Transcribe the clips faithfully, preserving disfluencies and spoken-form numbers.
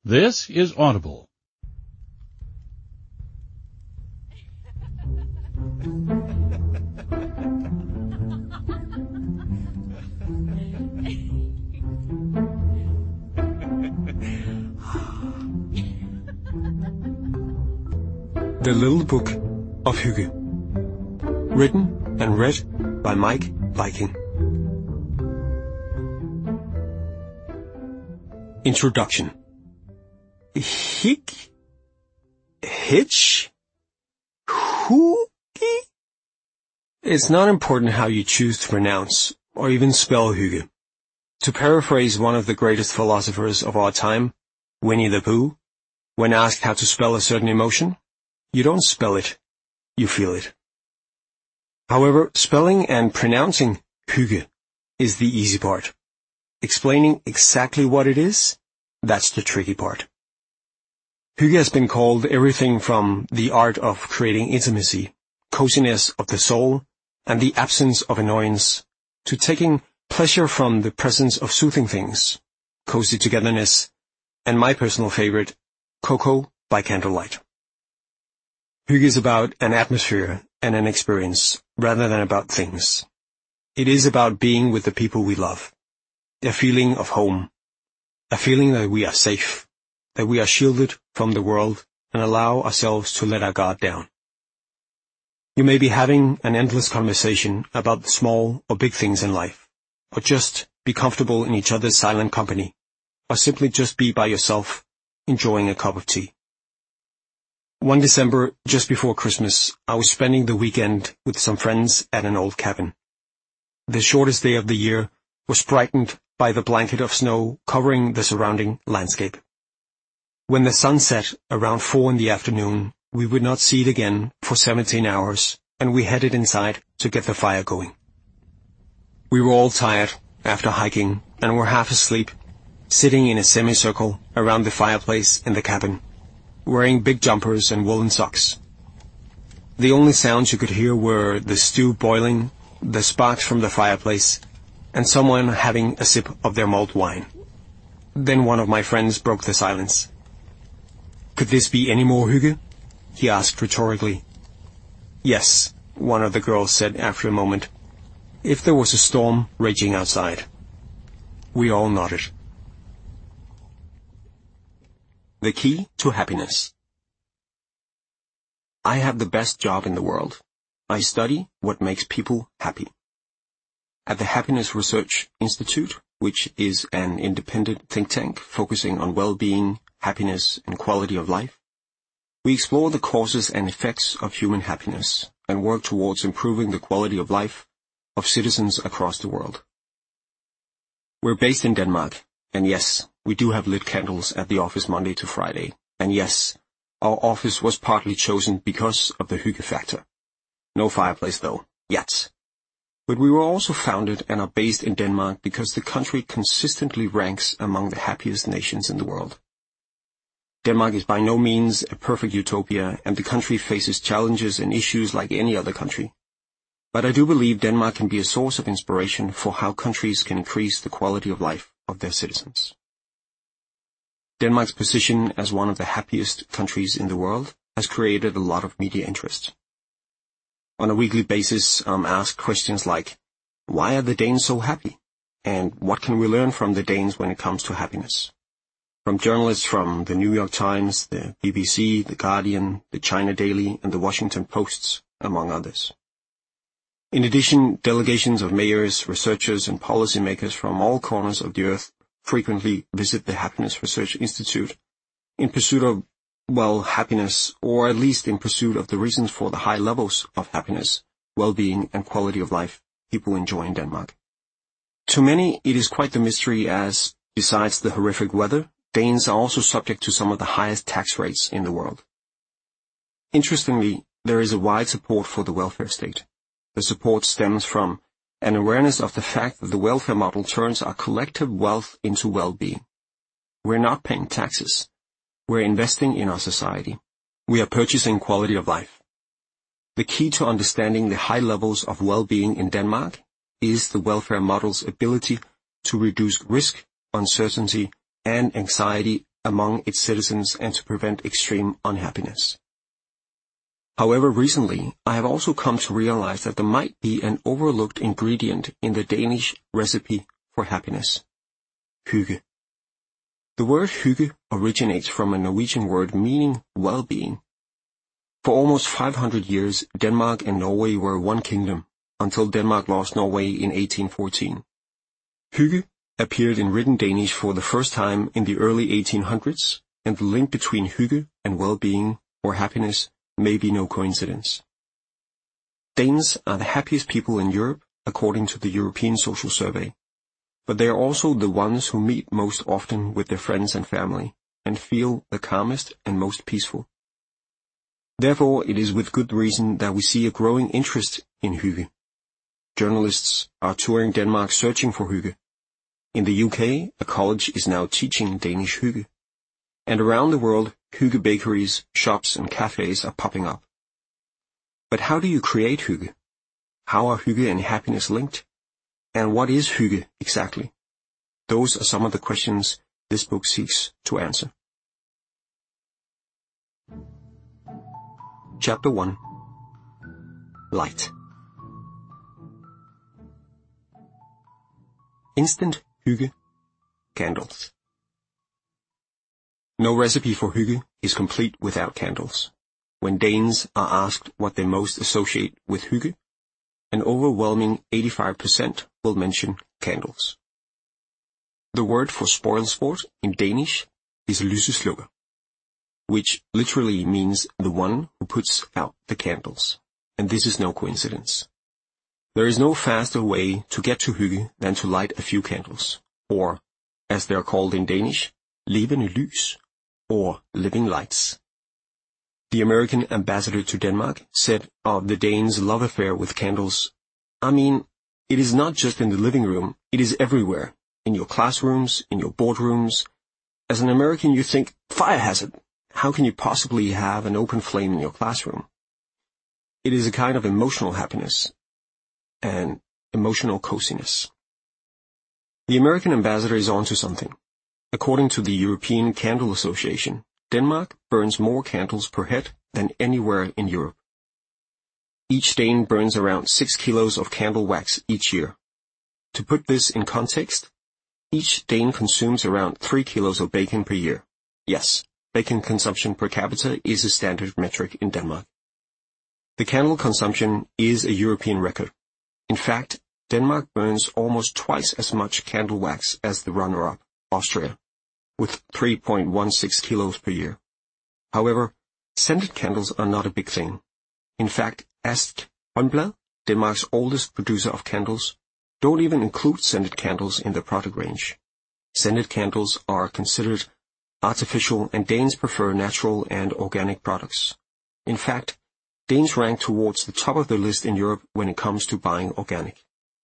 This is Audible. The Little Book of Hygge. Written and read by Mike Viking. Introduction. Hygge? Hitch? Hygge? It's not important how you choose to pronounce or even spell Hygge. To paraphrase one of the greatest philosophers of our time, Winnie the Pooh, when asked how to spell a certain emotion, you don't spell it, you feel it. However, spelling and pronouncing Hygge is the easy part. Explaining exactly what it is, that's the tricky part. Hygge has been called everything from the art of creating intimacy, coziness of the soul, and the absence of annoyance, to taking pleasure from the presence of soothing things, cozy togetherness, and my personal favorite, cocoa by candlelight. Hygge is about an atmosphere and an experience, rather than about things. It is about being with the people we love. A feeling of home. A feeling that we are safe, that we are shielded from the world and allow ourselves to let our guard down. You may be having an endless conversation about the small or big things in life, or just be comfortable in each other's silent company, or simply just be by yourself, enjoying a cup of tea. One December, just before Christmas, I was spending the weekend with some friends at an old cabin. The shortest day of the year was brightened by the blanket of snow covering the surrounding landscape. When the sun set around four in the afternoon, we would not see it again for seventeen hours, and we headed inside to get the fire going. We were all tired after hiking and were half asleep, sitting in a semicircle around the fireplace in the cabin, wearing big jumpers and woolen socks. The only sounds you could hear were the stew boiling, the sparks from the fireplace, and someone having a sip of their mulled wine. Then one of my friends broke the silence. "Could this be any more Hygge?" he asked rhetorically. "Yes," one of the girls said after a moment, "if there was a storm raging outside." We all nodded. The key to happiness. I have the best job in the world. I study what makes people happy. At the Happiness Research Institute, which is an independent think tank focusing on well-being, happiness, and quality of life, we explore the causes and effects of human happiness and work towards improving the quality of life of citizens across the world. We're based in Denmark, and yes, we do have lit candles at the office Monday to Friday, and yes, our office was partly chosen because of the Hygge factor. No fireplace though, yet. But we were also founded and are based in Denmark because the country consistently ranks among the happiest nations in the world. Denmark is by no means a perfect utopia, and the country faces challenges and issues like any other country. But I do believe Denmark can be a source of inspiration for how countries can increase the quality of life of their citizens. Denmark's position as one of the happiest countries in the world has created a lot of media interest. On a weekly basis, I'm asked questions like, why are the Danes so happy? And what can we learn from the Danes when it comes to happiness? From journalists from the New York Times, the B B C, the Guardian, the China Daily, and the Washington Post, among others. In addition, delegations of mayors, researchers, and policymakers from all corners of the earth frequently visit the Happiness Research Institute in pursuit of, well, happiness, or at least in pursuit of the reasons for the high levels of happiness, well-being, and quality of life people enjoy in Denmark. To many, it is quite the mystery as, besides the horrific weather, Danes are also subject to some of the highest tax rates in the world. Interestingly, there is a wide support for the welfare state. The support stems from an awareness of the fact that the welfare model turns our collective wealth into well-being. We're not paying taxes. We're investing in our society. We are purchasing quality of life. The key to understanding the high levels of well-being in Denmark is the welfare model's ability to reduce risk, uncertainty, and anxiety among its citizens and to prevent extreme unhappiness. However, recently, I have also come to realize that there might be an overlooked ingredient in the Danish recipe for happiness: hygge. The word hygge originates from a Norwegian word meaning well-being. For almost five hundred years, Denmark and Norway were one kingdom, until Denmark lost Norway in eighteen fourteen. Hygge appeared in written Danish for the first time in the early eighteen hundreds, and the link between hygge and well-being, or happiness, may be no coincidence. Danes are the happiest people in Europe, according to the European Social Survey, but they are also the ones who meet most often with their friends and family, and feel the calmest and most peaceful. Therefore, it is with good reason that we see a growing interest in hygge. Journalists are touring Denmark searching for hygge. In the U K, a college is now teaching Danish hygge. And around the world, hygge bakeries, shops and cafes are popping up. But how do you create hygge? How are hygge and happiness linked? And what is hygge exactly? Those are some of the questions this book seeks to answer. Chapter one. Light. Instant hygge. Candles. No recipe for hygge is complete without candles. When Danes are asked what they most associate with hygge, an overwhelming eighty-five percent will mention candles. The word for spoilsport in Danish is lyseslukker, which literally means the one who puts out the candles, and this is no coincidence. There is no faster way to get to hygge than to light a few candles, or, as they are called in Danish, levende lys, or living lights. The American ambassador to Denmark said of the Danes' love affair with candles, I mean, it is not just in the living room, it is everywhere, in your classrooms, in your boardrooms. As an American you think, fire hazard, how can you possibly have an open flame in your classroom? It is a kind of emotional happiness, and emotional coziness. The American ambassador is onto something. According to the European Candle Association, Denmark burns more candles per head than anywhere in Europe. Each Dane burns around six kilos of candle wax each year. To put this in context, each Dane consumes around three kilos of bacon per year. Yes, bacon consumption per capita is a standard metric in Denmark. The candle consumption is a European record. In fact, Denmark burns almost twice as much candle wax as the runner-up, Austria, with three point one six kilos per year. However, scented candles are not a big thing. In fact, Ast Håndblad, Denmark's oldest producer of candles, don't even include scented candles in their product range. Scented candles are considered artificial, and Danes prefer natural and organic products. In fact, Danes rank towards the top of the list in Europe when it comes to buying organic.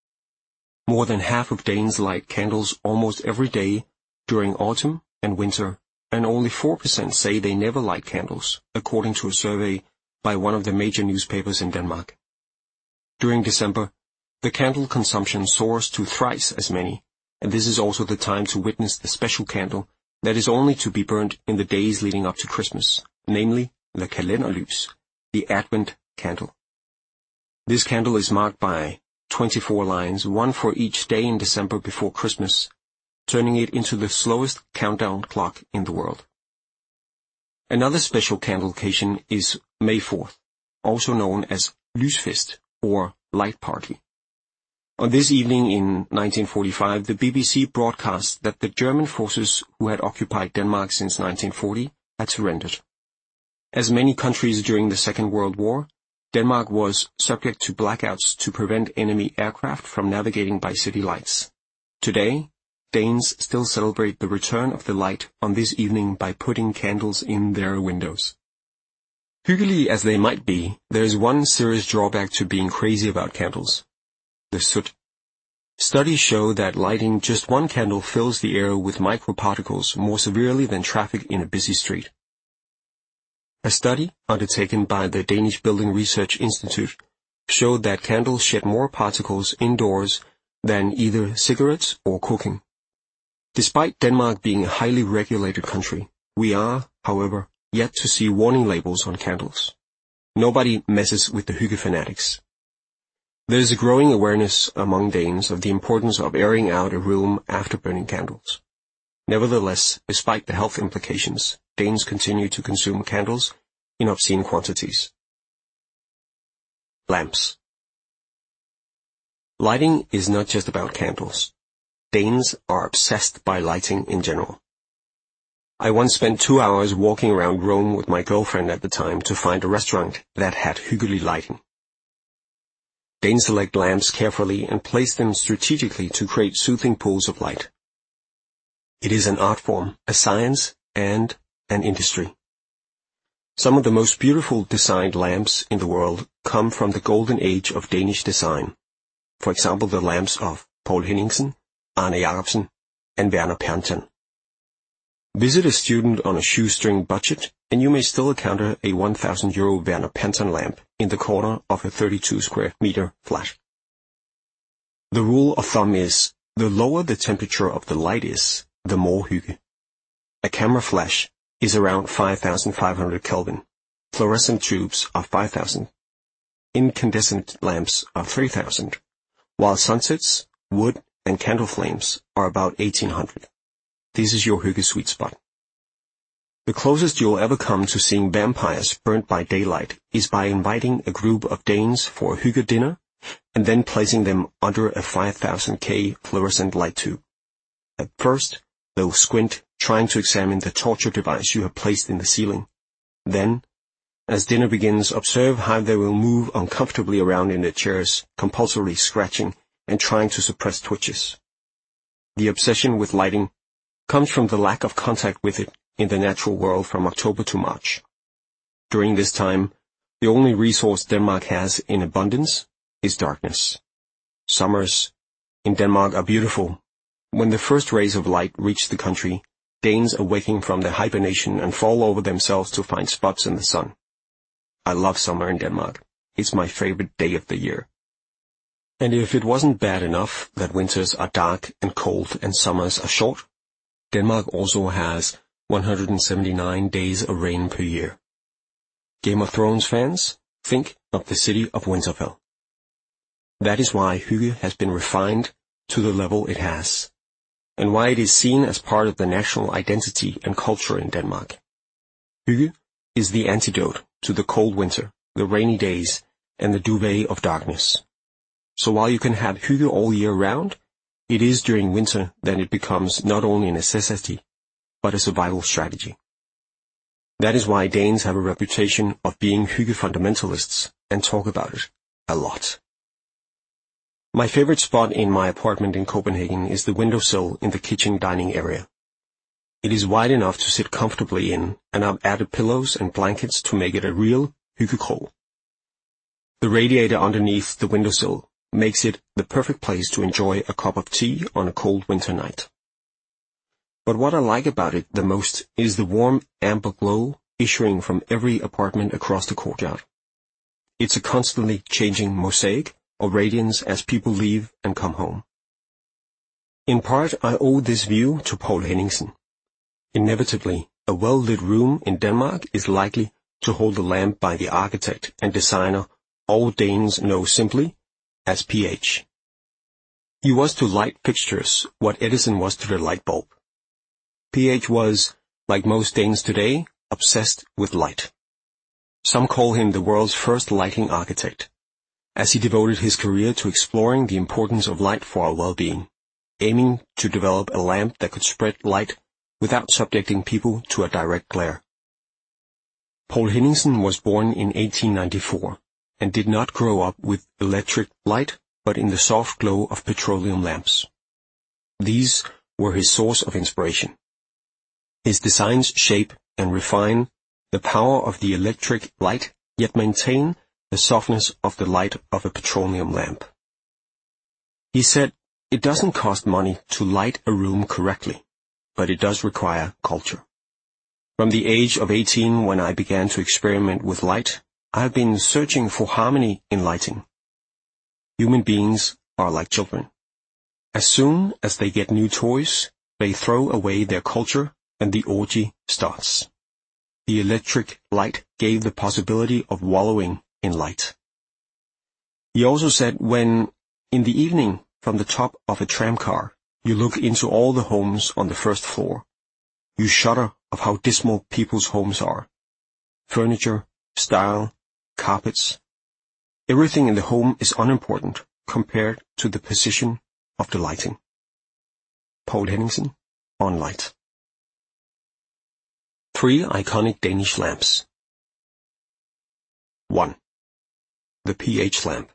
More than half of Danes light candles almost every day during autumn and winter, and only four percent say they never light candles, according to a survey by one of the major newspapers in Denmark. During December, the candle consumption soars to thrice as many, and this is also the time to witness the special candle that is only to be burnt in the days leading up to Christmas, namely the kalenderlys, the Advent candle. This candle is marked by twenty-four lines, one for each day in December before Christmas, turning it into the slowest countdown clock in the world. Another special candle occasion is May fourth, also known as Lysfest, or Light Party. On this evening in nineteen forty-five, the B B C broadcast that the German forces who had occupied Denmark since nineteen forty had surrendered. As many countries during the Second World War, Denmark was subject to blackouts to prevent enemy aircraft from navigating by city lights. Today, Danes still celebrate the return of the light on this evening by putting candles in their windows. Hyggelig as they might be, there is one serious drawback to being crazy about candles: the soot. Studies show that lighting just one candle fills the air with microparticles more severely than traffic in a busy street. A study undertaken by the Danish Building Research Institute showed that candles shed more particles indoors than either cigarettes or cooking. Despite Denmark being a highly regulated country, we are, however, yet to see warning labels on candles. Nobody messes with the hygge fanatics. There is a growing awareness among Danes of the importance of airing out a room after burning candles. Nevertheless, despite the health implications, Danes continue to consume candles in obscene quantities. Lamps. Lighting is not just about candles. Danes are obsessed by lighting in general. I once spent two hours walking around Rome with my girlfriend at the time to find a restaurant that had hyggelig lighting. Danes select lamps carefully and place them strategically to create soothing pools of light. It is an art form, a science, and an industry. Some of the most beautiful designed lamps in the world come from the golden age of Danish design. For example, the lamps of Poul Henningsen, Arne Jacobsen, and Werner Perntan. Visit a student on a shoestring budget, and you may still encounter a one thousand euro Werner Perntan lamp in the corner of a thirty-two square meter flat. The rule of thumb is, the lower the temperature of the light is, the more hygge. A camera flash is around five thousand five hundred Kelvin. Fluorescent tubes are five thousand. Incandescent lamps are three thousand, while sunsets, wood, and candle flames are about eighteen hundred. This is your hygge sweet spot. The closest you'll ever come to seeing vampires burnt by daylight is by inviting a group of Danes for a hygge dinner and then placing them under a five thousand K fluorescent light tube. At first, they'll squint, trying to examine the torture device you have placed in the ceiling. Then, as dinner begins, observe how they will move uncomfortably around in their chairs, compulsorily scratching and trying to suppress twitches. The obsession with lighting comes from the lack of contact with it in the natural world from October to March. During this time, the only resource Denmark has in abundance is darkness. Summers in Denmark are beautiful. When the first rays of light reach the country, Danes awaken from their hibernation and fall over themselves to find spots in the sun. I love summer in Denmark. It's my favorite day of the year. And if it wasn't bad enough that winters are dark and cold and summers are short, Denmark also has one hundred seventy-nine days of rain per year. Game of Thrones fans, think of the city of Winterfell. That is why hygge has been refined to the level it has, and why it is seen as part of the national identity and culture in Denmark. Hygge is the antidote to the cold winter, the rainy days, and the duvet of darkness. So while you can have hygge all year round, it is during winter that it becomes not only a necessity, but a survival strategy. That is why Danes have a reputation of being hygge fundamentalists and talk about it a lot. My favorite spot in my apartment in Copenhagen is the windowsill in the kitchen dining area. It is wide enough to sit comfortably in, and I've added pillows and blankets to make it a real hyggekrog. The radiator underneath the windowsill makes it the perfect place to enjoy a cup of tea on a cold winter night. But what I like about it the most is the warm amber glow issuing from every apartment across the courtyard. It's a constantly changing mosaic of radiance as people leave and come home. In part, I owe this view to Poul Henningsen. Inevitably, a well-lit room in Denmark is likely to hold a lamp by the architect and designer all Danes know simply as P H. He was to light fixtures what Edison was to the light bulb. P H was, like most Danes today, obsessed with light. Some call him the world's first lighting architect, as he devoted his career to exploring the importance of light for our well-being, aiming to develop a lamp that could spread light without subjecting people to a direct glare. Poul Henningsen was born in eighteen ninety-four and did not grow up with electric light, but in the soft glow of petroleum lamps. These were his source of inspiration. His designs shape and refine the power of the electric light, yet maintain the softness of the light of a petroleum lamp. He said, "It doesn't cost money to light a room correctly, but it does require culture." From the age of eighteen, when I began to experiment with light, I have been searching for harmony in lighting. Human beings are like children. As soon as they get new toys, they throw away their culture and the orgy starts. The electric light gave the possibility of wallowing in light. He also said when, in the evening, from the top of a tramcar, you look into all the homes on the first floor, you shudder of how dismal people's homes are. Furniture, style, carpets. Everything in the home is unimportant compared to the position of the lighting. Poul Henningsen, on light. Three iconic Danish lamps. one. The pH lamp.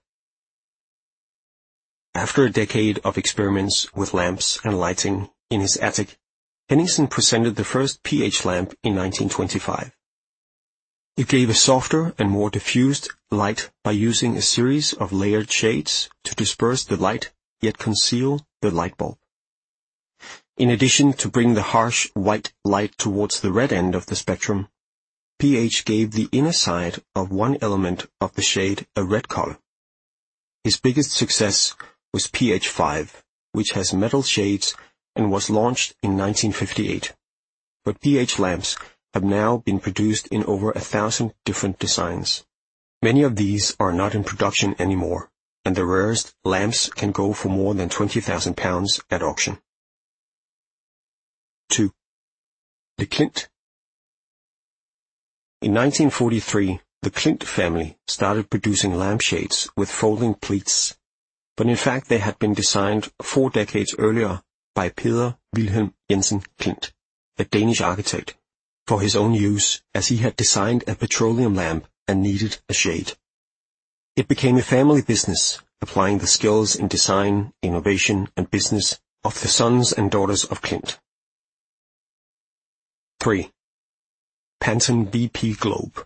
After a decade of experiments with lamps and lighting in his attic, Henningsen presented the first pH lamp in nineteen twenty-five. It gave a softer and more diffused light by using a series of layered shades to disperse the light yet conceal the light bulb. In addition to bring the harsh white light towards the red end of the spectrum, pH gave the inner side of one element of the shade a red color. His biggest success was pH five, which has metal shades and was launched in nineteen fifty-eight. But pH lamps have now been produced in over a thousand different designs. Many of these are not in production anymore, and the rarest lamps can go for more than twenty thousand pounds at auction. two. The Klint. In nineteen forty-three, the Klint family started producing lampshades with folding pleats, but in fact they had been designed four decades earlier by Peder Wilhelm Jensen Klint, a Danish architect, for his own use, as he had designed a petroleum lamp and needed a shade. It became a family business, applying the skills in design, innovation, and business of the sons and daughters of Klint. three. Pantone V P Globe.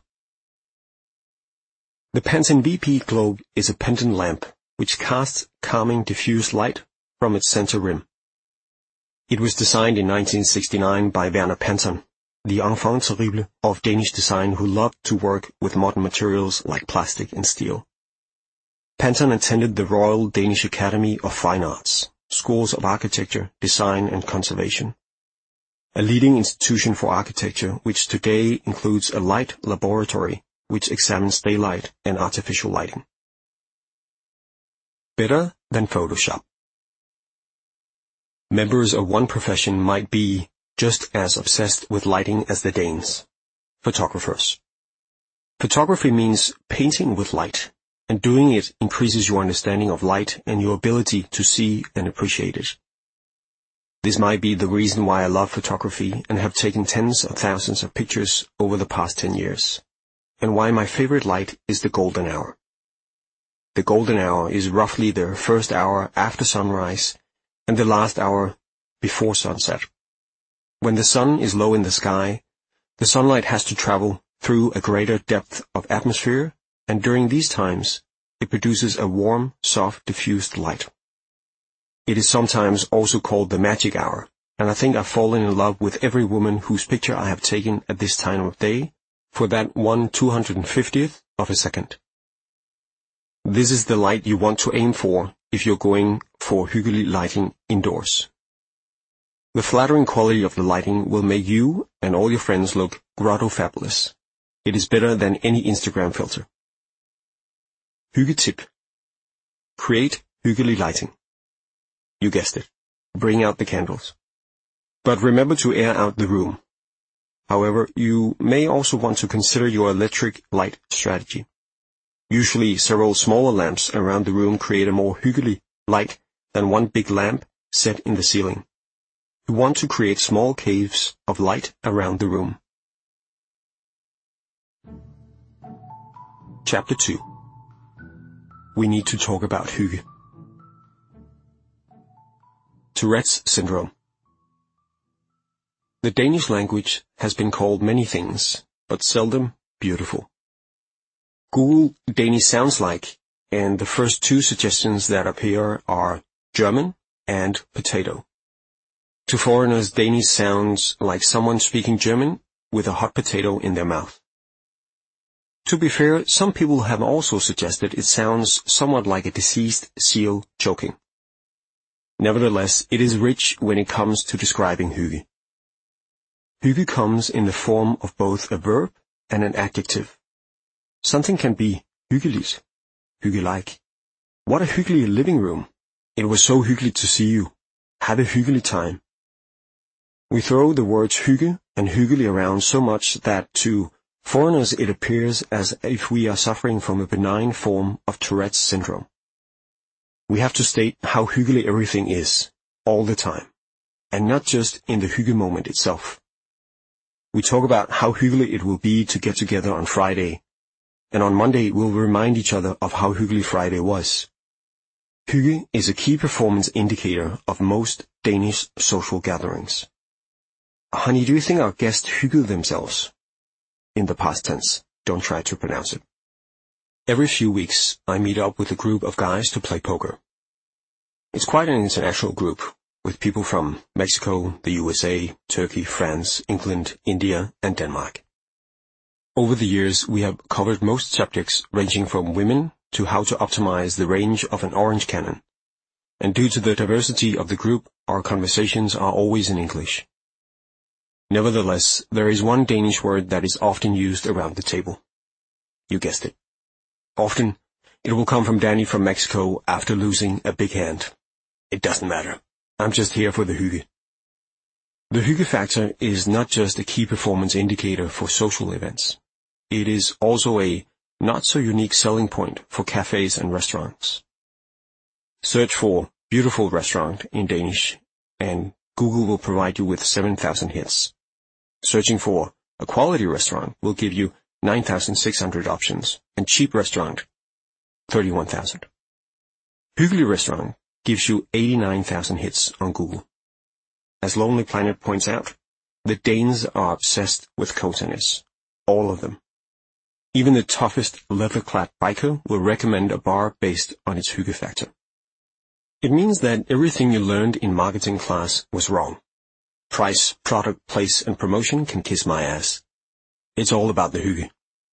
The Pantone V P Globe is a pendant lamp which casts calming diffuse light from its center rim. It was designed in nineteen sixty-nine by Werner Pantone, the enfant terrible of Danish design who loved to work with modern materials like plastic and steel. Pantone attended the Royal Danish Academy of Fine Arts, schools of architecture, design and conservation, a leading institution for architecture which today includes a light laboratory which examines daylight and artificial lighting. Better than Photoshop. Members of one profession might be just as obsessed with lighting as the Danes, photographers. Photography means painting with light, and doing it increases your understanding of light and your ability to see and appreciate it. This might be the reason why I love photography and have taken tens of thousands of pictures over the past ten years, and why my favorite light is the golden hour. The golden hour is roughly the first hour after sunrise and the last hour before sunset. When the sun is low in the sky, the sunlight has to travel through a greater depth of atmosphere, and during these times, it produces a warm, soft, diffused light. It is sometimes also called the magic hour, and I think I've fallen in love with every woman whose picture I have taken at this time of day for that one two hundred fiftieth of a second. This is the light you want to aim for if you're going for hyggelig lighting indoors. The flattering quality of the lighting will make you and all your friends look grotto fabulous. It is better than any Instagram filter. Hyggetip. Create hyggelig lighting. You guessed it. Bring out the candles. But remember to air out the room. However, you may also want to consider your electric light strategy. Usually, several smaller lamps around the room create a more hyggelig light than one big lamp set in the ceiling. You want to create small caves of light around the room. Chapter two. We need to talk about hygge. Tourette's syndrome. The Danish language has been called many things, but seldom beautiful. Google Danish sounds like, and the first two suggestions that appear are German and potato. To foreigners, Danish sounds like someone speaking German with a hot potato in their mouth. To be fair, some people have also suggested it sounds somewhat like a deceased seal choking. Nevertheless, it is rich when it comes to describing hygge. Hygge comes in the form of both a verb and an adjective. Something can be hyggeligt, hygge-like. What a hyggelig living room. It was so hyggeligt to see you. Have a hyggelig time. We throw the words hygge and hyggelig around so much that to foreigners it appears as if we are suffering from a benign form of Tourette's syndrome. We have to state how hyggelig everything is, all the time, and not just in the hygge moment itself. We talk about how hyggelig it will be to get together on Friday, and on Monday we'll remind each other of how hyggelig Friday was. Hygge is a key performance indicator of most Danish social gatherings. Honey, do you think our guests hyggede themselves? In the past tense, don't try to pronounce it. Every few weeks, I meet up with a group of guys to play poker. It's quite an international group, with people from Mexico, the U S A, Turkey, France, England, India, and Denmark. Over the years, we have covered most subjects ranging from women to how to optimize the range of an orange cannon. And due to the diversity of the group, our conversations are always in English. Nevertheless, there is one Danish word that is often used around the table. You guessed it. Often, it will come from Danny from Mexico after losing a big hand. It doesn't matter. I'm just here for the hygge. The hygge factor is not just a key performance indicator for social events. It is also a not-so-unique selling point for cafes and restaurants. Search for beautiful restaurant in Danish, and Google will provide you with seven thousand hits. Searching for a quality restaurant will give you nine thousand six hundred options, and cheap restaurant, thirty-one thousand. Hyggelig restaurant gives you eighty-nine thousand hits on Google. As Lonely Planet points out, the Danes are obsessed with coziness. All of them. Even the toughest leather-clad biker will recommend a bar based on its hygge factor. It means that everything you learned in marketing class was wrong. Price, product, place, and promotion can kiss my ass. It's all about the hygge.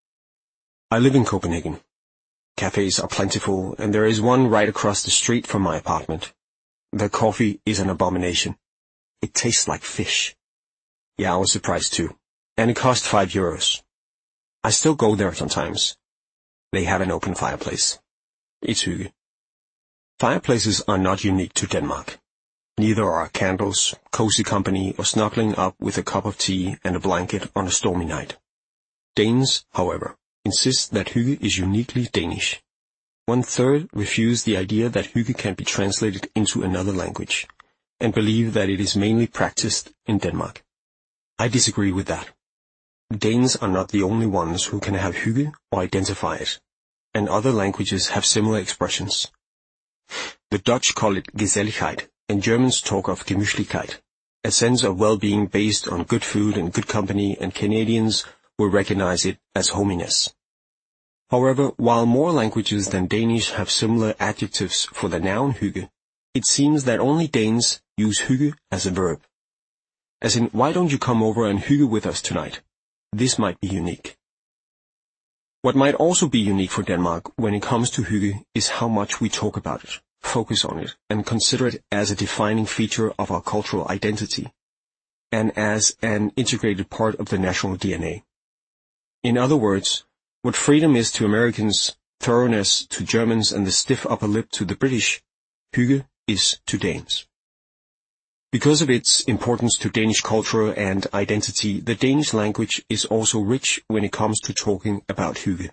I live in Copenhagen. Cafes are plentiful, and there is one right across the street from my apartment. The coffee is an abomination. It tastes like fish. Yeah, I was surprised too. And it cost five euros. I still go there sometimes. They have an open fireplace. It's hygge. Fireplaces are not unique to Denmark. Neither are candles, cozy company, or snuggling up with a cup of tea and a blanket on a stormy night. Danes, however, insist that hygge is uniquely Danish. One-third refuse the idea that hygge can be translated into another language, and believe that it is mainly practiced in Denmark. I disagree with that. Danes are not the only ones who can have hygge or identify it, and other languages have similar expressions. The Dutch call it Gezelligheid, and Germans talk of Gemütlichkeit, a sense of well-being based on good food and good company, and Canadians will recognize it as hominess. However, while more languages than Danish have similar adjectives for the noun hygge, it seems that only Danes use hygge as a verb. As in, why don't you come over and hygge with us tonight? This might be unique. What might also be unique for Denmark when it comes to hygge is how much we talk about it, focus on it, and consider it as a defining feature of our cultural identity, and as an integrated part of the national D N A. In other words, what freedom is to Americans, thoroughness to Germans, and the stiff upper lip to the British, hygge is to Danes. Because of its importance to Danish culture and identity, the Danish language is also rich when it comes to talking about hygge.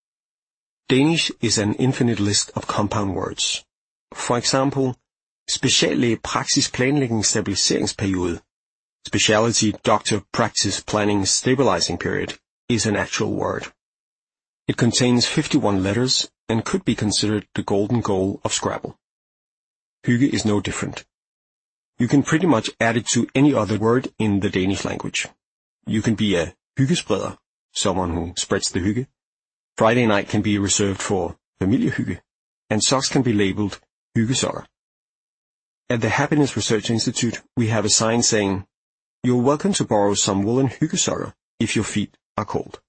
Danish is an infinite list of compound words. For example, speciallæge praksis planlægning stabiliseringsperiode, specialty doctor practice planning stabilizing period, is an actual word. It contains fifty-one letters and could be considered the golden goal of Scrabble. Hygge is no different. You can pretty much add it to any other word in the Danish language. You can be a hyggespreder, someone who spreads the hygge. Friday night can be reserved for familiehygge, and socks can be labeled hyggesokker. At the Happiness Research Institute, we have a sign saying, "You're welcome to borrow some woolen hyggesokker if your feet are cold."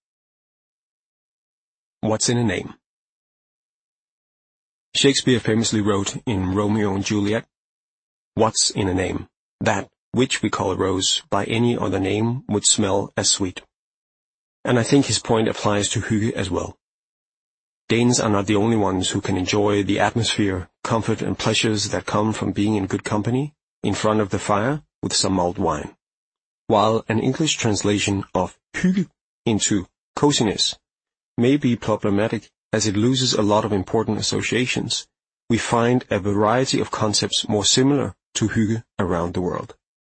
What's in a name? Shakespeare famously wrote in Romeo and Juliet, What's in a name? That which we call a rose by any other name would smell as sweet. And I think his point applies to hygge as well. Danes are not the only ones who can enjoy the atmosphere, comfort and pleasures that come from being in good company, in front of the fire, with some mulled wine. While an English translation of hygge into coziness may be problematic as it loses a lot of important associations, we find a variety of concepts more similar to hygge around the world.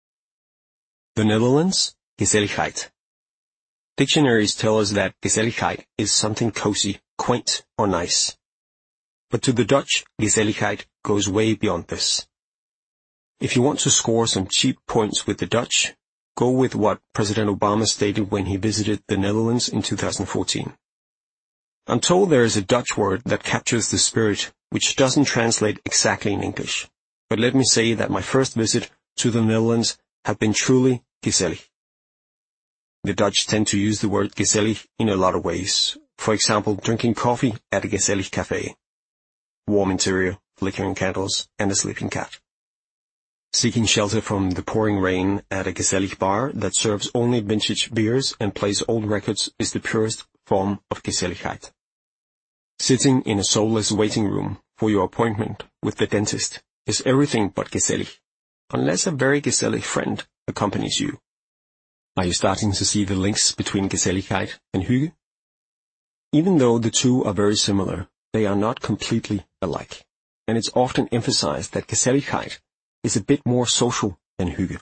The Netherlands, gezelligheid. Dictionaries tell us that gezelligheid is something cozy, quaint, or nice. But to the Dutch, gezelligheid goes way beyond this. If you want to score some cheap points with the Dutch, go with what President Obama stated when he visited the Netherlands in two thousand fourteen. I'm told there is a Dutch word that captures the spirit, which doesn't translate exactly in English. But let me say that my first visit to the Netherlands have been truly gezellig. The Dutch tend to use the word gezellig in a lot of ways. For example, drinking coffee at a gezellig cafe. Warm interior, flickering candles, and a sleeping cat. Seeking shelter from the pouring rain at a gezellig bar that serves only vintage beers and plays old records is the purest form of gezelligheid. Sitting in a soulless waiting room for your appointment with the dentist is everything but gezellig, unless a very gezellig friend accompanies you. Are you starting to see the links between gezelligheid and hygge? Even though the two are very similar, they are not completely alike, and it's often emphasized that gezelligheid is a bit more social than hygge.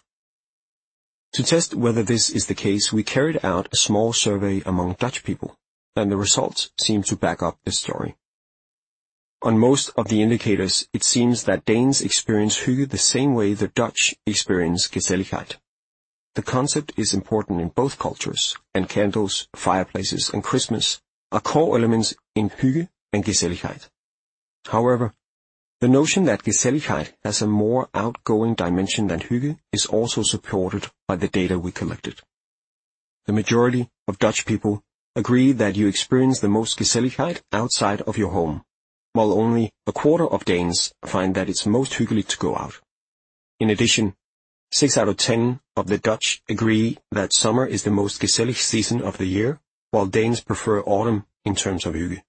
To test whether this is the case, we carried out a small survey among Dutch people, and the results seem to back up this story. On most of the indicators, it seems that Danes experience hygge the same way the Dutch experience gezelligheid. The concept is important in both cultures, and candles, fireplaces, and Christmas are core elements in hygge and gezelligheid. However, the notion that gezelligheid has a more outgoing dimension than hygge is also supported by the data we collected. The majority of Dutch people agree that you experience the most gezelligheid outside of your home, while only a quarter of Danes find that it's most hyggelig to go out. In addition, six out of ten of the Dutch agree that summer is the most gezellig season of the year, while Danes prefer autumn in terms of hygge.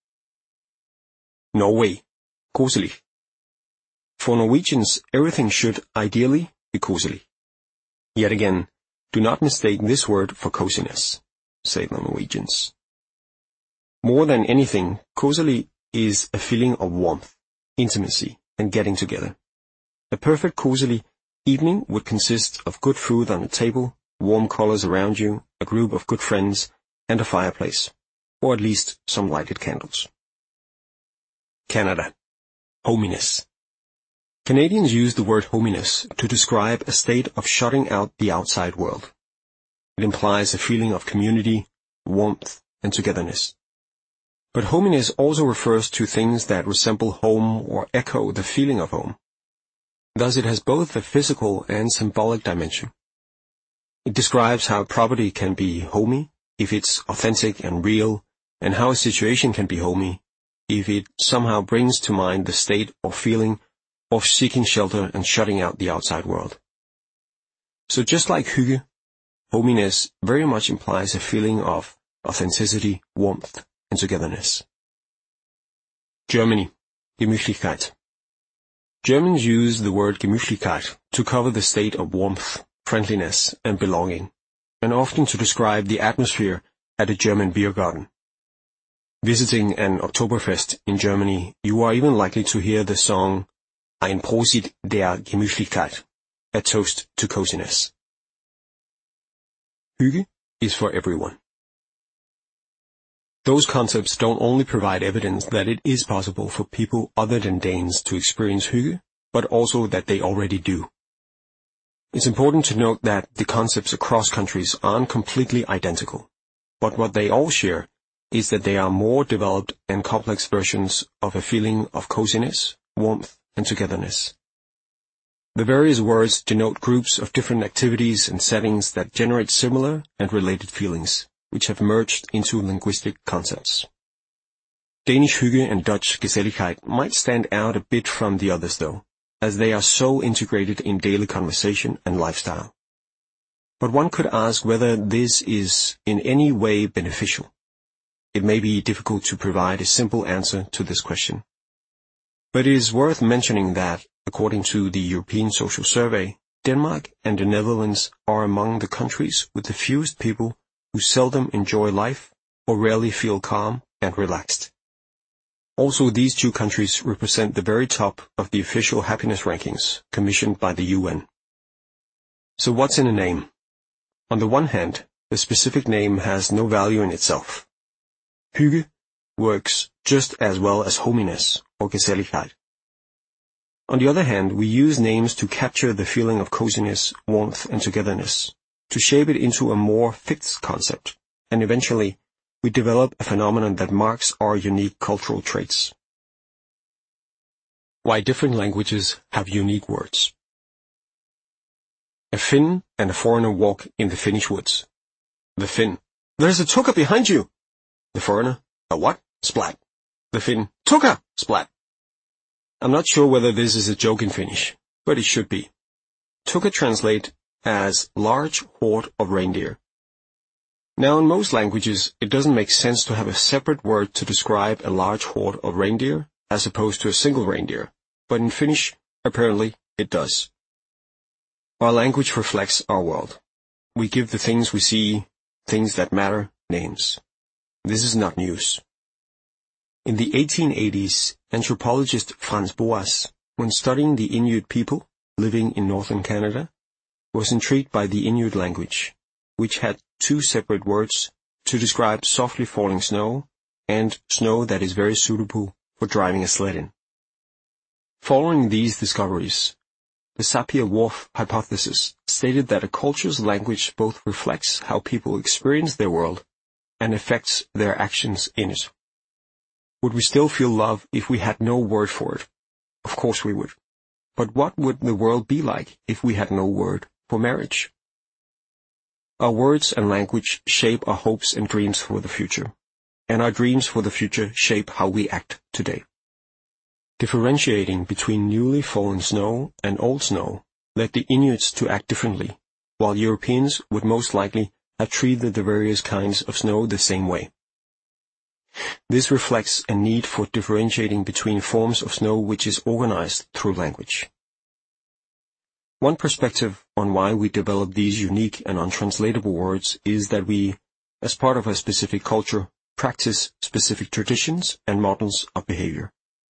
Norway, koselig. For Norwegians, everything should ideally be koselig. Yet again, do not mistake this word for coziness, say the Norwegians. More than anything, koselig is a feeling of warmth, intimacy, and getting together. A perfect koselig evening would consist of good food on a table, warm colors around you, a group of good friends, and a fireplace, or at least some lighted candles. Canada. Hominess. Canadians use the word hominess to describe a state of shutting out the outside world. It implies a feeling of community, warmth, and togetherness. But hominess also refers to things that resemble home or echo the feeling of home. Thus it has both a physical and symbolic dimension. It describes how property can be homey if it's authentic and real, and how a situation can be homey if it somehow brings to mind the state or feeling of seeking shelter and shutting out the outside world. So just like hygge, hominess very much implies a feeling of authenticity, warmth, and togetherness. Germany, Gemütlichkeit. Germans use the word Gemütlichkeit to cover the state of warmth, friendliness, and belonging, and often to describe the atmosphere at a German beer garden. Visiting an Oktoberfest in Germany, you are even likely to hear the song Ein Prosit der Gemütlichkeit, a toast to coziness. Hygge is for everyone. Those concepts don't only provide evidence that it is possible for people other than Danes to experience hygge, but also that they already do. It's important to note that the concepts across countries aren't completely identical, but what they all share is that they are more developed and complex versions of a feeling of coziness, warmth, and togetherness. The various words denote groups of different activities and settings that generate similar and related feelings, which have merged into linguistic concepts. Danish hygge and Dutch gezelligheid might stand out a bit from the others though, as they are so integrated in daily conversation and lifestyle. But one could ask whether this is in any way beneficial. It may be difficult to provide a simple answer to this question. But it is worth mentioning that, according to the European Social Survey, Denmark and the Netherlands are among the countries with the fewest people who seldom enjoy life or rarely feel calm and relaxed. Also, these two countries represent the very top of the official happiness rankings commissioned by the U N. So what's in a name? On the one hand, the specific name has no value in itself. Hygge works just as well as hominess or geselligkeit. On the other hand, we use names to capture the feeling of coziness, warmth, and togetherness, to shape it into a more fixed concept, and eventually we develop a phenomenon that marks our unique cultural traits. Why different languages have unique words. A Finn and a foreigner walk in the Finnish woods. The Finn: "There's a tukka behind you." The foreigner: "A what?" Splat. The Finn: "Tukka!" Splat. I'm not sure whether this is a joke in Finnish, but it should be. Tukka translate as large horde of reindeer. Now, in most languages, it doesn't make sense to have a separate word to describe a large horde of reindeer as opposed to a single reindeer, but in Finnish, apparently, it does. Our language reflects our world. We give the things we see, things that matter, names. This is not news. In the eighteen eighties, anthropologist Frans Boas, when studying the Inuit people living in northern Canada, was intrigued by the Inuit language, which had two separate words to describe softly falling snow and snow that is very suitable for driving a sled in. Following these discoveries, the Sapir-Whorf hypothesis stated that a culture's language both reflects how people experience their world and affects their actions in it. Would we still feel love if we had no word for it? Of course we would. But what would the world be like if we had no word for marriage? Our words and language shape our hopes and dreams for the future, and our dreams for the future shape how we act today. Differentiating between newly fallen snow and old snow led the Inuits to act differently, while Europeans would most likely have treated the various kinds of snow the same way. This reflects a need for differentiating between forms of snow which is organized through language. One perspective on why we develop these unique and untranslatable words is that we, as part of a specific culture, practice specific traditions and models of behavior.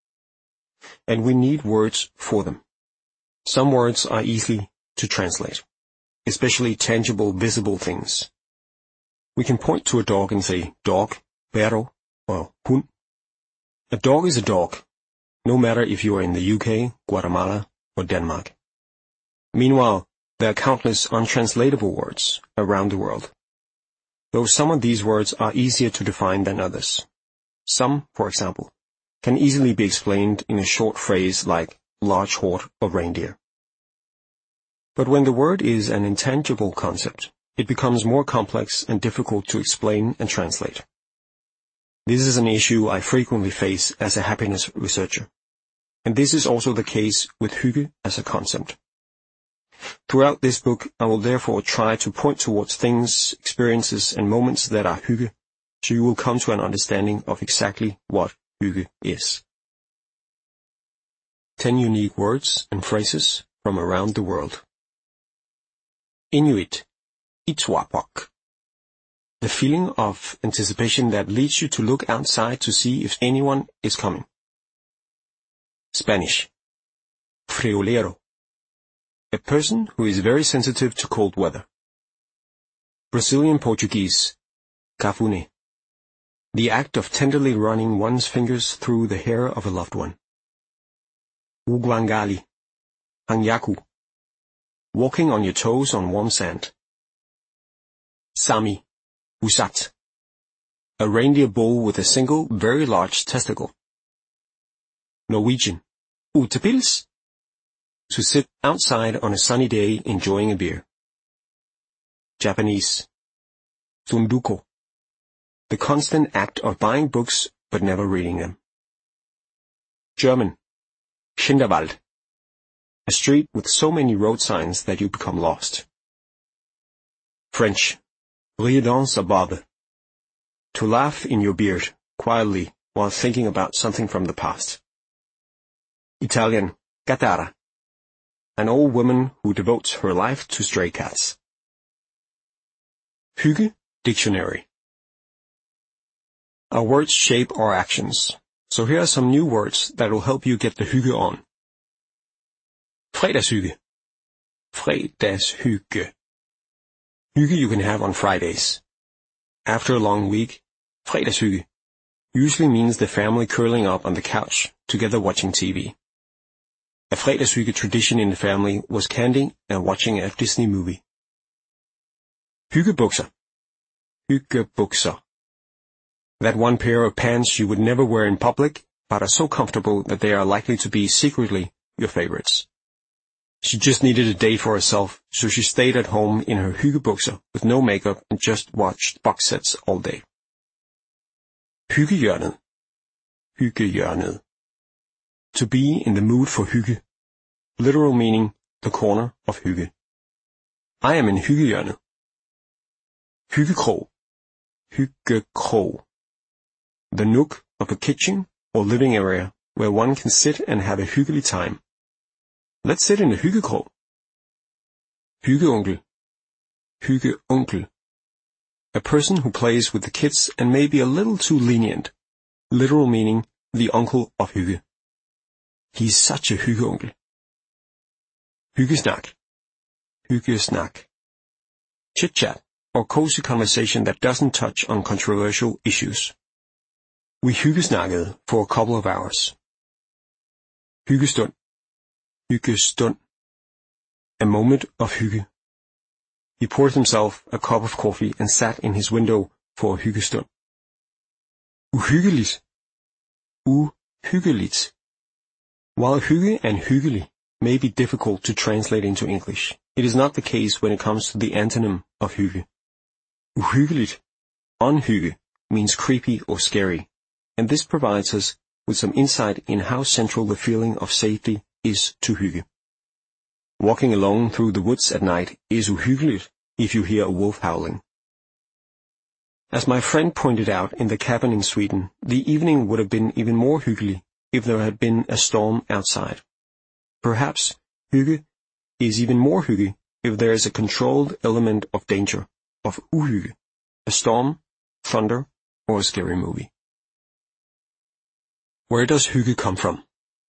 And we need words for them. Some words are easy to translate, especially tangible, visible things. We can point to a dog and say dog, perro, or hund. A dog is a dog, no matter if you are in the U K, Guatemala, or Denmark. Meanwhile, there are countless untranslatable words around the world, though some of these words are easier to define than others. Some, for example, can easily be explained in a short phrase like large horde of reindeer. But when the word is an intangible concept, it becomes more complex and difficult to explain and translate. This is an issue I frequently face as a happiness researcher, and this is also the case with hygge as a concept. Throughout this book, I will therefore try to point towards things, experiences, and moments that are hygge, so you will come to an understanding of exactly what hygge is. Ten unique words and phrases from around the world. Inuit, Itswapok. The feeling of anticipation that leads you to look outside to see if anyone is coming. Spanish, friolero. A person who is very sensitive to cold weather. Brazilian Portuguese, cafune. The act of tenderly running one's fingers through the hair of a loved one. Ugwangali, hangyaku. Walking on your toes on warm sand. Sami, usat. A reindeer bull with a single, very large testicle. Norwegian, utepils. To sit outside on a sunny day enjoying a beer. Japanese, sunduko. The constant act of buying books but never reading them. German, Kinderwald. a street with so many road signs that you become lost. French, rire dans sa barbe. To laugh in your beard, quietly, while thinking about something from the past. Italian, gattara. An old woman who devotes her life to stray cats. Hygge Dictionary. Our words shape our actions, so here are some new words that will help you get the hygge on. Fredagshygge. Fredagshygge. Hygge you can have on Fridays. After a long week, fredagshygge usually means the family curling up on the couch, together watching T V. A fredagshygge tradition in the family was candy and watching a Disney movie. Hyggebukser. Hyggebukser. That one pair of pants you would never wear in public, but are so comfortable that they are likely to be secretly your favorites. She just needed a day for herself, so she stayed at home in her hyggebukser with no makeup and just watched box sets all day. Hyggehjørnet. Hyggehjørnet. To be in the mood for hygge. Literal meaning, the corner of hygge. I am in hyggehjørnet. Hyggekrog. Hyggekrog. The nook of a kitchen or living area where one can sit and have a hyggelig time. Let's sit in the hyggekrog. Hyggeonkel. Hyggeonkel. A person who plays with the kids and may be a little too lenient. Literal meaning, the uncle of hygge. He's such a hyggeonkel. Hyggesnak. Hyggesnak. Chit-chat, or cozy conversation that doesn't touch on controversial issues. We hyggesnakkede for a couple of hours. Hyggestund. Hyggestund. A moment of hygge. He poured himself a cup of coffee and sat in his window for a hyggestund. Uhyggeligt. Uhyggeligt. While hygge and hyggelig may be difficult to translate into English, it is not the case when it comes to the antonym of hygge. Uhyggeligt, unhygge, means creepy or scary, and this provides us with some insight in how central the feeling of safety is to hygge. Walking alone through the woods at night is uhyggeligt if you hear a wolf howling. As my friend pointed out in the cabin in Sweden, the evening would have been even more hyggelig if there had been a storm outside. Perhaps hygge is even more hygge if there is a controlled element of danger, of uhygge, a storm, thunder, or a scary movie. Where does hygge come from?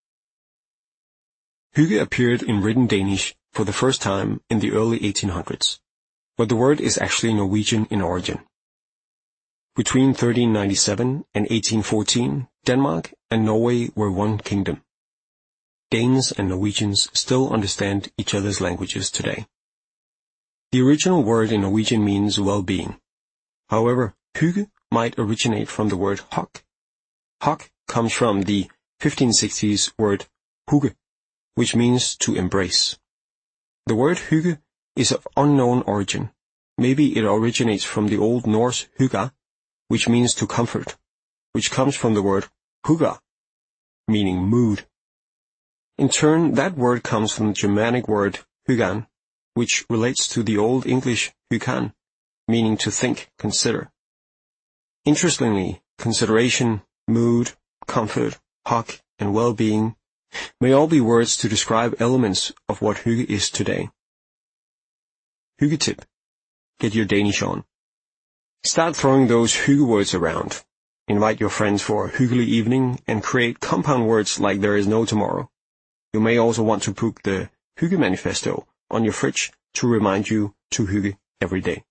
Hygge appeared in written Danish for the first time in the early eighteen hundreds, but the word is actually Norwegian in origin. Between thirteen ninety-seven and eighteen fourteen, Denmark and Norway were one kingdom. Danes and Norwegians still understand each other's languages today. The original word in Norwegian means well-being. However, hygge might originate from the word hok. Hok comes from the fifteen sixties word hugge, which means to embrace. The word hygge is of unknown origin. Maybe it originates from the Old Norse hygga, which means to comfort, which comes from the word hugga, meaning mood. In turn, that word comes from the Germanic word hyggan, which relates to the Old English hyggan, meaning to think, consider. Interestingly, consideration, mood, comfort, hok, and well-being may all be words to describe elements of what hygge is today. Hygge tip. Get your Danish on. Start throwing those hygge words around. Invite your friends for a hyggelig evening and create compound words like there is no tomorrow. You may also want to put the Hygge Manifesto on your fridge to remind you to hygge every day.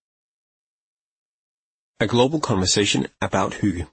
A global conversation about hygge.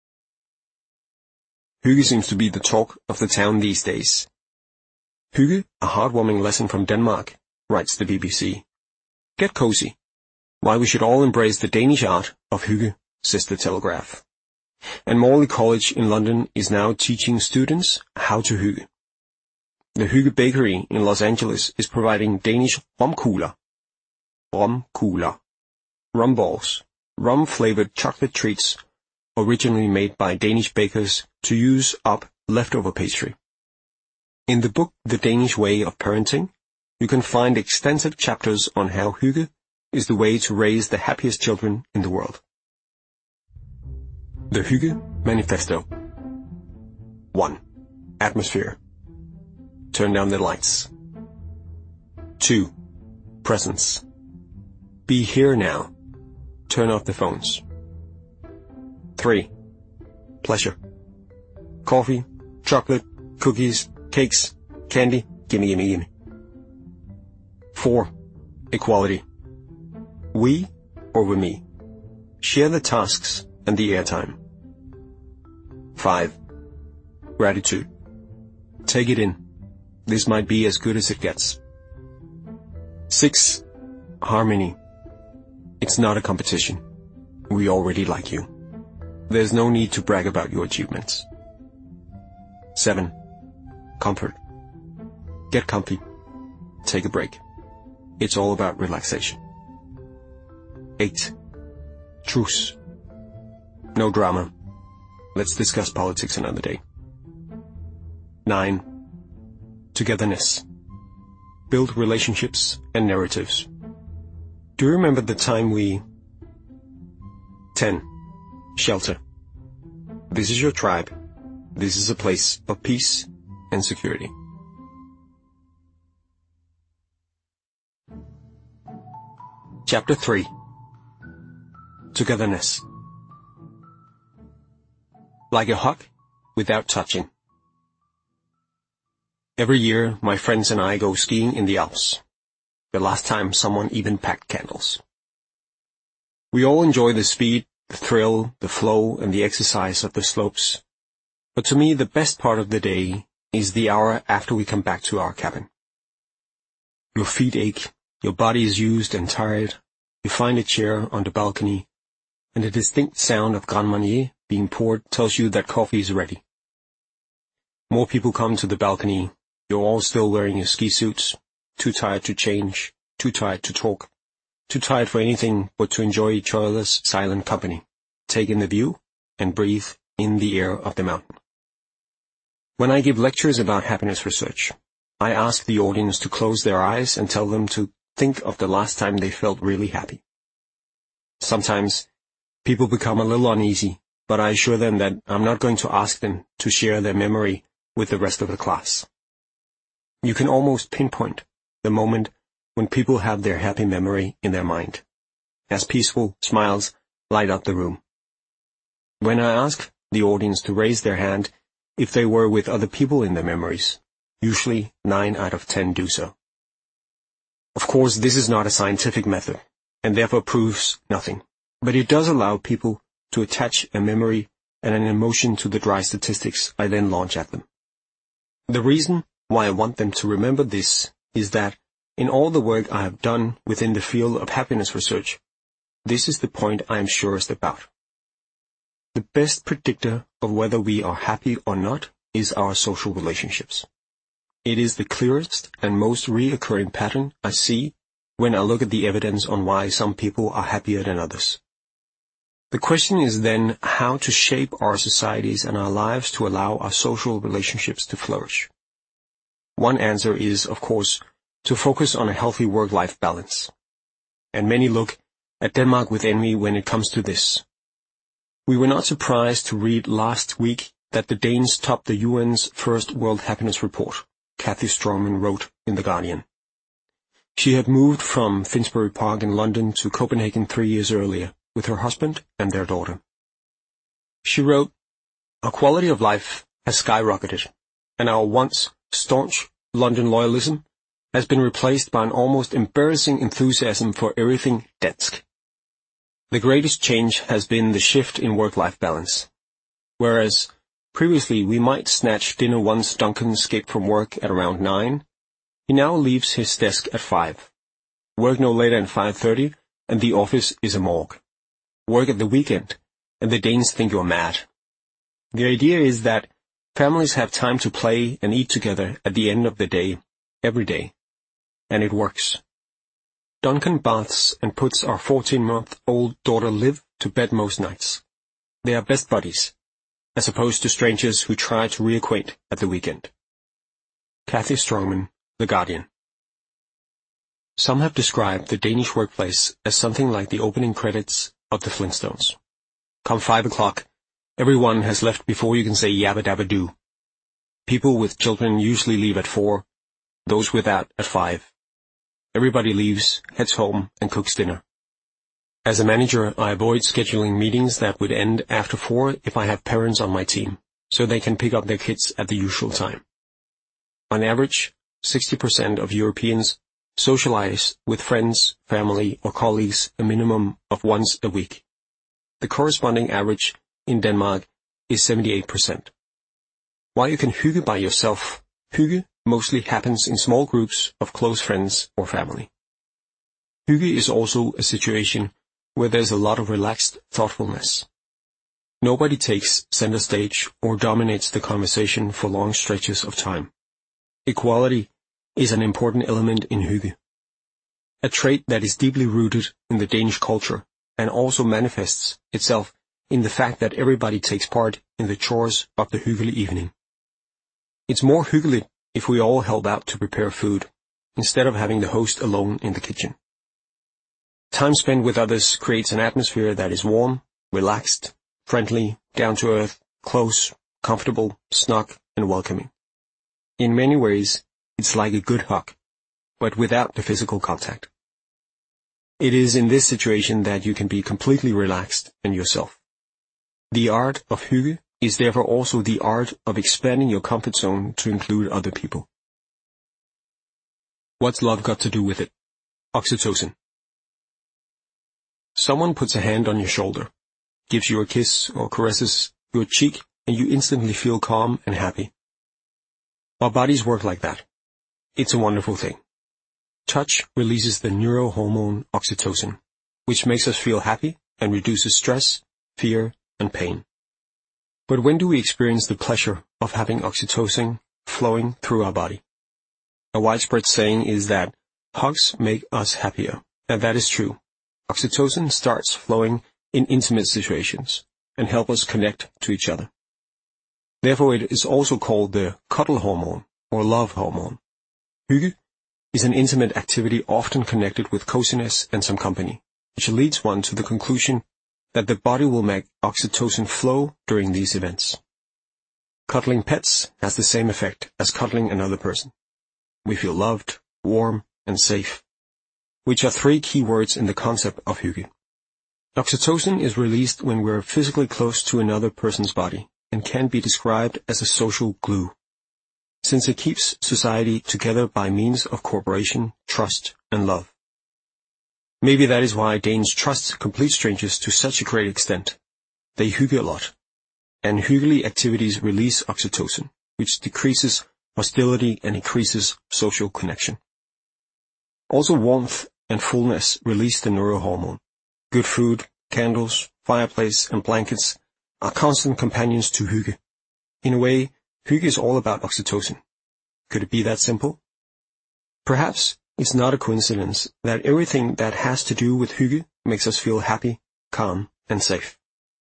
Hygge seems to be the talk of the town these days. Hygge, a heartwarming lesson from Denmark, writes the B B C. Get cozy. Why we should all embrace the Danish art of hygge, says the Telegraph. And Morley College in London is now teaching students how to hygge. The Hygge Bakery in Los Angeles is providing Danish romkugler. Romkugler. Rum balls. Rum-flavored chocolate treats originally made by Danish bakers to use up leftover pastry. In the book The Danish Way of Parenting, you can find extensive chapters on how hygge is the way to raise the happiest children in the world. The Hygge Manifesto. one. Atmosphere. Turn down the lights. two. Presence. Be here now. Turn off the phones. three. Pleasure. Coffee, chocolate, cookies, cakes, candy, gimme, gimme, gimme. four. Equality. We over me. Share the tasks and the airtime. five. Gratitude. Take it in. This might be as good as it gets. six. Harmony. It's not a competition. We already like you. There's no need to brag about your achievements. seven. Comfort. Get comfy. Take a break. It's all about relaxation. eight. Truce. No drama. Let's discuss politics another day. nine. Togetherness. Build relationships and narratives. Do you remember the time we... ten. Shelter. This is your tribe. This is a place of peace and security. Chapter three. Togetherness. Like a hug without touching. Every year, my friends and I go skiing in the Alps. The last time someone even packed candles. We all enjoy the speed, the thrill, the flow, and the exercise of the slopes. But to me, the best part of the day is the hour after we come back to our cabin. Your feet ache, your body is used and tired, you find a chair on the balcony, and the distinct sound of Grand Marnier being poured tells you that coffee is ready. More people come to the balcony. You're all still wearing your ski suits, too tired to change, too tired to talk, too tired for anything but to enjoy each other's silent company, take in the view, and breathe in the air of the mountain. When I give lectures about happiness research, I ask the audience to close their eyes and tell them to think of the last time they felt really happy. Sometimes people become a little uneasy, but I assure them that I'm not going to ask them to share their memory with the rest of the class. You can almost pinpoint the moment when people have their happy memory in their mind, as peaceful smiles light up the room. When I ask the audience to raise their hand if they were with other people in their memories, usually nine out of ten do so. Of course, this is not a scientific method, and therefore proves nothing, but it does allow people to attach a memory and an emotion to the dry statistics I then launch at them. The reason why I want them to remember this is that in all the work I have done within the field of happiness research, this is the point I am surest about. The best predictor of whether we are happy or not is our social relationships. It is the clearest and most reoccurring pattern I see when I look at the evidence on why some people are happier than others. The question is then how to shape our societies and our lives to allow our social relationships to flourish. One answer is, of course, to focus on a healthy work-life balance. And many look at Denmark with envy when it comes to this. We were not surprised to read last week that the Danes topped the U N's first World Happiness Report, Cathy Strongman wrote in The Guardian. She had moved from Finsbury Park in London to Copenhagen three years earlier with her husband and their daughter. She wrote, "Our quality of life has skyrocketed, and our once staunch London loyalism has been replaced by an almost embarrassing enthusiasm for everything dansk. The greatest change has been the shift in work-life balance. Whereas previously we might snatch dinner once Duncan escaped from work at around nine, he now leaves his desk at five. Work no later than five thirty, and the office is a morgue. Work at the weekend, and the Danes think you're mad. The idea is that families have time to play and eat together at the end of the day, every day. And it works. Duncan baths and puts our fourteen-month-old daughter Liv to bed most nights. They are best buddies, as opposed to strangers who try to reacquaint at the weekend. Kathy Strongman, The Guardian. Some have described the Danish workplace as something like the opening credits of the Flintstones. Come five o'clock, everyone has left before you can say yabba dabba doo. People with children usually leave at four, those without at five. Everybody leaves, heads home, and cooks dinner. As a manager, I avoid scheduling meetings that would end after four if I have parents on my team, so they can pick up their kids at the usual time. On average, sixty percent of Europeans socialize with friends, family, or colleagues a minimum of once a week. The corresponding average in Denmark is seventy-eight percent. While you can hygge by yourself, hygge mostly happens in small groups of close friends or family. Hygge is also a situation where there's a lot of relaxed thoughtfulness. Nobody takes center stage or dominates the conversation for long stretches of time. Equality is an important element in hygge, a trait that is deeply rooted in the Danish culture and also manifests itself in the fact that everybody takes part in the chores of the hyggelig evening. It's more hyggeligt if we all help out to prepare food, instead of having the host alone in the kitchen. Time spent with others creates an atmosphere that is warm, relaxed, friendly, down-to-earth, close, comfortable, snug, and welcoming. In many ways, it's like a good hug, but without the physical contact. It is in this situation that you can be completely relaxed and yourself. The art of hygge is therefore also the art of expanding your comfort zone to include other people. What's love got to do with it? Oxytocin. Someone puts a hand on your shoulder, gives you a kiss or caresses your cheek, and you instantly feel calm and happy. Our bodies work like that. It's a wonderful thing. Touch releases the neurohormone oxytocin, which makes us feel happy and reduces stress, fear, and pain. But when do we experience the pleasure of having oxytocin flowing through our body? A widespread saying is that hugs make us happier, and that is true. Oxytocin starts flowing in intimate situations and help us connect to each other. Therefore, it is also called the cuddle hormone or love hormone. Hygge is an intimate activity often connected with coziness and some company, which leads one to the conclusion that the body will make oxytocin flow during these events. Cuddling pets has the same effect as cuddling another person. We feel loved, warm, and safe, which are three key words in the concept of hygge. Oxytocin is released when we're physically close to another person's body and can be described as a social glue, since it keeps society together by means of cooperation, trust, and love. Maybe that is why Danes trust complete strangers to such a great extent. They hygge a lot, and hyggelig activities release oxytocin, which decreases hostility and increases social connection. Also, warmth and fullness release the neurohormone. Good food, candles, fireplace, and blankets are constant companions to hygge. In a way, hygge is all about oxytocin. Could it be that simple? Perhaps it's not a coincidence that everything that has to do with hygge makes us feel happy, calm, and safe.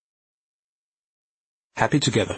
Happy together.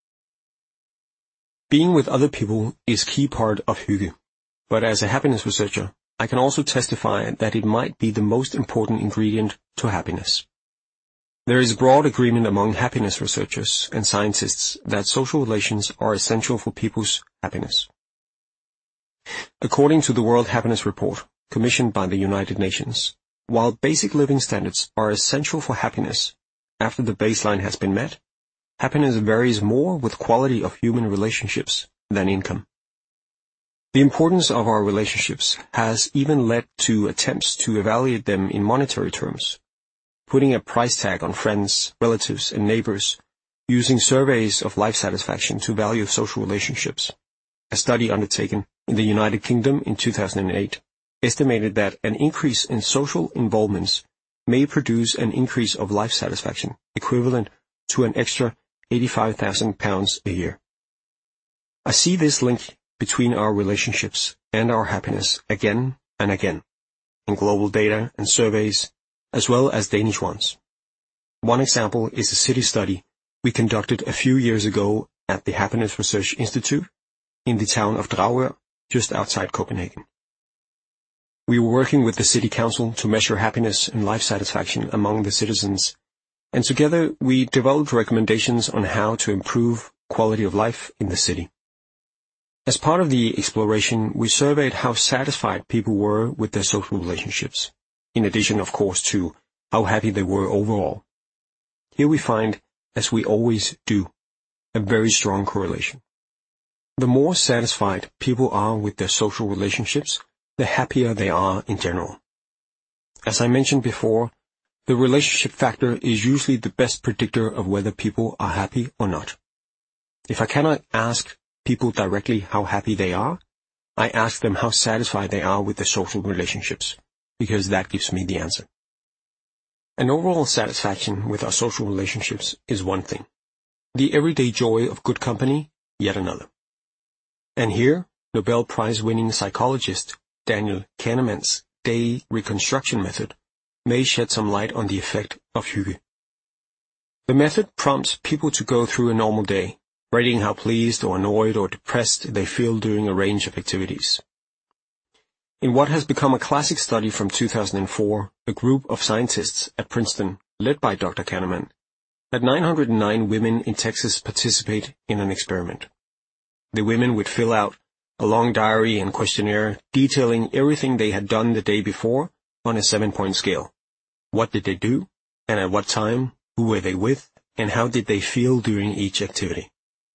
Being with other people is key part of hygge, but as a happiness researcher, I can also testify that it might be the most important ingredient to happiness. There is broad agreement among happiness researchers and scientists that social relations are essential for people's happiness. According to the World Happiness Report, commissioned by the United Nations, while basic living standards are essential for happiness, after the baseline has been met, happiness varies more with quality of human relationships than income. The importance of our relationships has even led to attempts to evaluate them in monetary terms, putting a price tag on friends, relatives, and neighbors, using surveys of life satisfaction to value social relationships. A study undertaken in the United Kingdom in two thousand eight estimated that an increase in social involvements may produce an increase of life satisfaction equivalent to an extra eighty-five thousand pounds a year. I see this link between our relationships and our happiness again and again, in global data and surveys, as well as Danish ones. One example is a city study we conducted a few years ago at the Happiness Research Institute, in the town of Dragør, just outside Copenhagen. We were working with the city council to measure happiness and life satisfaction among the citizens, and together we developed recommendations on how to improve quality of life in the city. As part of the exploration, we surveyed how satisfied people were with their social relationships, in addition, of course, to how happy they were overall. Here we find, as we always do, a very strong correlation. The more satisfied people are with their social relationships, the happier they are in general. As I mentioned before, the relationship factor is usually the best predictor of whether people are happy or not. If I cannot ask people directly how happy they are, I ask them how satisfied they are with their social relationships, because that gives me the answer. An overall satisfaction with our social relationships is one thing. The everyday joy of good company, yet another. And here, Nobel Prize-winning psychologist Daniel Kahneman's day reconstruction method may shed some light on the effect of hygge. The method prompts people to go through a normal day, rating how pleased or annoyed or depressed they feel during a range of activities. In what has become a classic study from two thousand four, a group of scientists at Princeton, led by Doctor Kahneman, had nine hundred nine women in Texas participate in an experiment. The women would fill out a long diary and questionnaire detailing everything they had done the day before on a seven-point scale. What did they do, and at what time, who were they with, and how did they feel during each activity?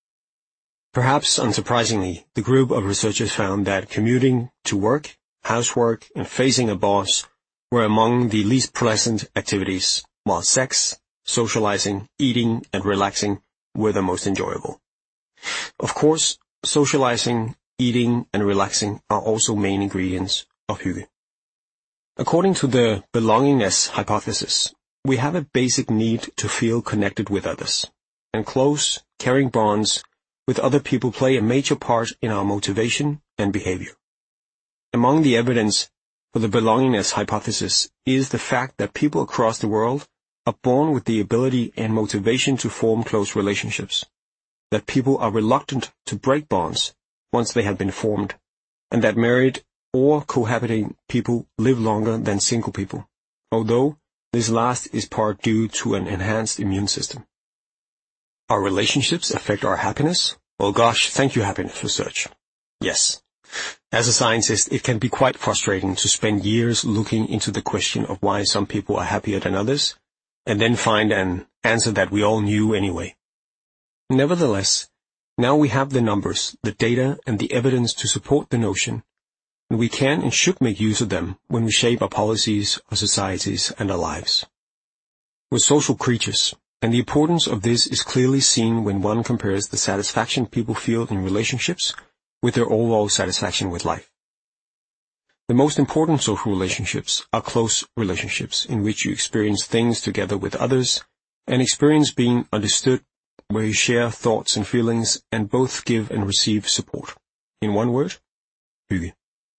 Perhaps unsurprisingly, the group of researchers found that commuting to work, housework, and facing a boss were among the least pleasant activities, while sex, socializing, eating, and relaxing were the most enjoyable. Of course, socializing, eating, and relaxing are also main ingredients of hygge. According to the belongingness hypothesis, we have a basic need to feel connected with others, and close, caring bonds with other people play a major part in our motivation and behavior. Among the evidence for the belongingness hypothesis is the fact that people across the world are born with the ability and motivation to form close relationships, that people are reluctant to break bonds once they have been formed, and that married or cohabiting people live longer than single people, although this last is part due to an enhanced immune system. Our relationships affect our happiness? Well, gosh, thank you, Happiness Research. Yes. As a scientist, it can be quite frustrating to spend years looking into the question of why some people are happier than others, and then find an answer that we all knew anyway. Nevertheless, now we have the numbers, the data, and the evidence to support the notion, and we can and should make use of them when we shape our policies, our societies, and our lives. We're social creatures, and the importance of this is clearly seen when one compares the satisfaction people feel in relationships with their overall satisfaction with life. The most important social relationships are close relationships in which you experience things together with others and experience being understood, where you share thoughts and feelings and both give and receive support. In one word, hygge.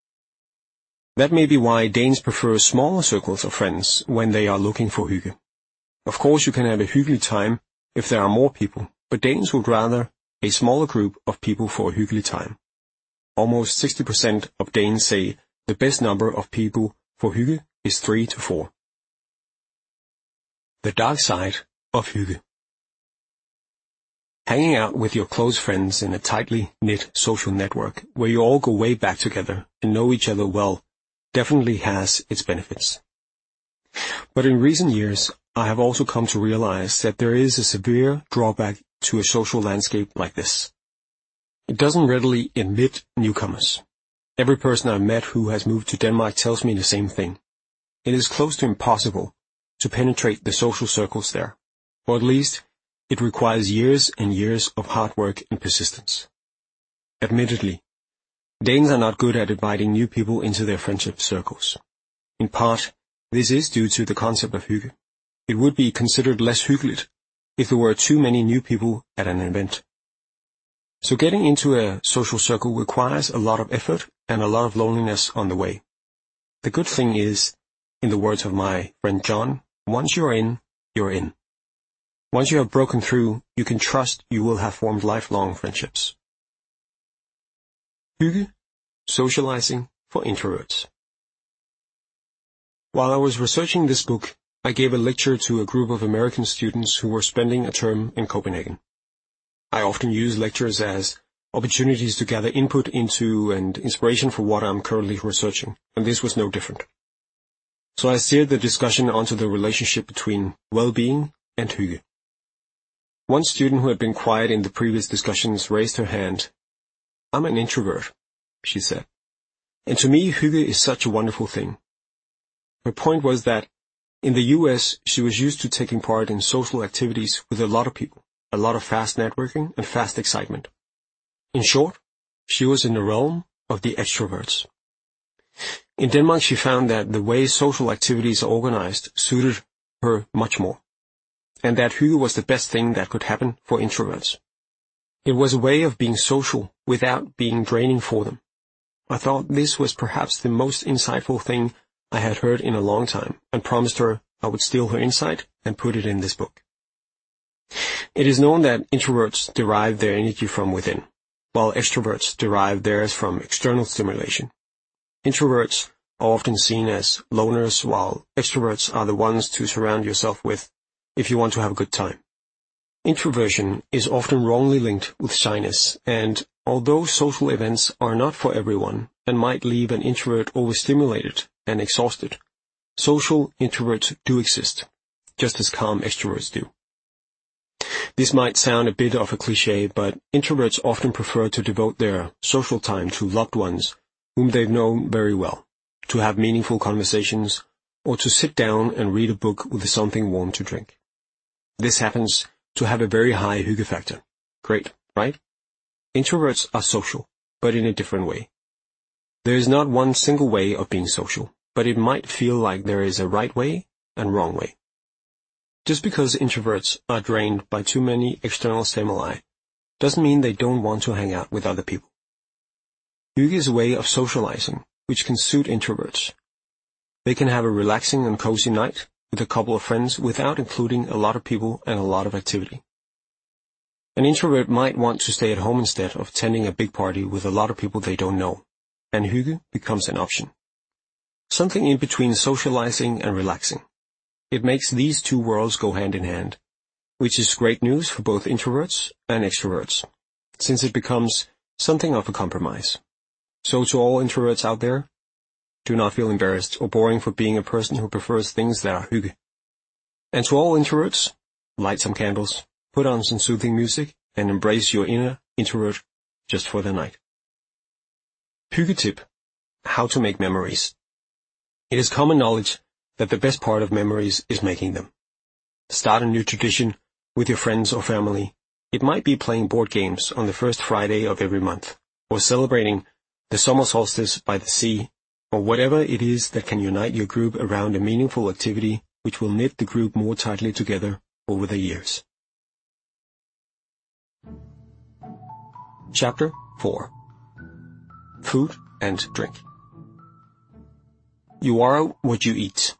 That may be why Danes prefer smaller circles of friends when they are looking for hygge. Of course, you can have a hyggelig time if there are more people, but Danes would rather a smaller group of people for a hyggelig time. Almost sixty percent of Danes say the best number of people for hygge is three to four. The dark side of hygge. Hanging out with your close friends in a tightly knit social network where you all go way back together and know each other well definitely has its benefits. But in recent years, I have also come to realize that there is a severe drawback to a social landscape like this. It doesn't readily admit newcomers. Every person I've met who has moved to Denmark tells me the same thing. It is close to impossible to penetrate the social circles there, or at least it requires years and years of hard work and persistence. Admittedly, Danes are not good at inviting new people into their friendship circles. In part, this is due to the concept of hygge. It would be considered less hyggeligt if there were too many new people at an event. So getting into a social circle requires a lot of effort and a lot of loneliness on the way. The good thing is, in the words of my friend John, once you're in, you're in. Once you have broken through, you can trust you will have formed lifelong friendships. Hygge, socializing for introverts. While I was researching this book, I gave a lecture to a group of American students who were spending a term in Copenhagen. I often use lectures as opportunities to gather input into and inspiration for what I'm currently researching, and this was no different. So I steered the discussion onto the relationship between well-being and hygge. One student who had been quiet in the previous discussions raised her hand. "I'm an introvert," she said. "And to me, hygge is such a wonderful thing." Her point was that in the U S she was used to taking part in social activities with a lot of people, a lot of fast networking and fast excitement. In short, she was in the realm of the extroverts. In Denmark she found that the way social activities are organized suited her much more, and that hygge was the best thing that could happen for introverts. It was a way of being social without being draining for them. I thought this was perhaps the most insightful thing I had heard in a long time, and promised her I would steal her insight and put it in this book. It is known that introverts derive their energy from within, while extroverts derive theirs from external stimulation. Introverts are often seen as loners, while extroverts are the ones to surround yourself with if you want to have a good time. Introversion is often wrongly linked with shyness, and although social events are not for everyone and might leave an introvert overstimulated and exhausted, social introverts do exist, just as calm extroverts do. This might sound a bit of a cliché, but introverts often prefer to devote their social time to loved ones whom they've known very well, to have meaningful conversations, or to sit down and read a book with something warm to drink. This happens to have a very high hygge factor. Great, right? Introverts are social, but in a different way. There is not one single way of being social, but it might feel like there is a right way and wrong way. Just because introverts are drained by too many external stimuli doesn't mean they don't want to hang out with other people. Hygge is a way of socializing which can suit introverts. They can have a relaxing and cozy night with a couple of friends without including a lot of people and a lot of activity. An introvert might want to stay at home instead of attending a big party with a lot of people they don't know, and hygge becomes an option. Something in between socializing and relaxing. It makes these two worlds go hand in hand, which is great news for both introverts and extroverts, since it becomes something of a compromise. So to all introverts out there, do not feel embarrassed or boring for being a person who prefers things that are hygge. And to all introverts, light some candles, put on some soothing music, and embrace your inner introvert just for the night. Hygge tip: how to make memories. It is common knowledge that the best part of memories is making them. Start a new tradition with your friends or family. It might be playing board games on the first Friday of every month, or celebrating the summer solstice by the sea, or whatever it is that can unite your group around a meaningful activity which will knit the group more tightly together over the years. Chapter four. Food and Drink. You are what you eat.